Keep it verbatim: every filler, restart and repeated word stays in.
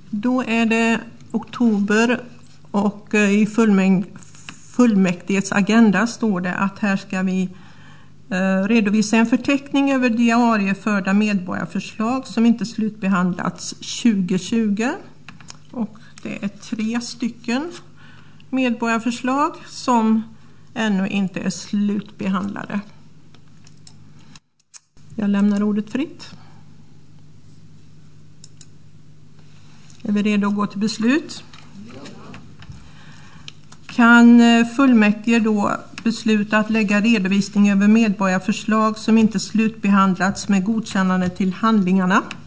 Då är det oktober och i fullmäng- fullmäktiges agenda står det att här ska vi eh, redovisa en förteckning över diarieförda medborgarförslag som inte slutbehandlats tjugo tjugo. Och det är tre stycken medborgarförslag som ännu inte är slutbehandlade. Jag lämnar ordet fritt. Är vi redo att gå till beslut? Kan fullmäktige då besluta att lägga redovisning över medborgarförslag som inte slutbehandlats med godkännande till handlingarna?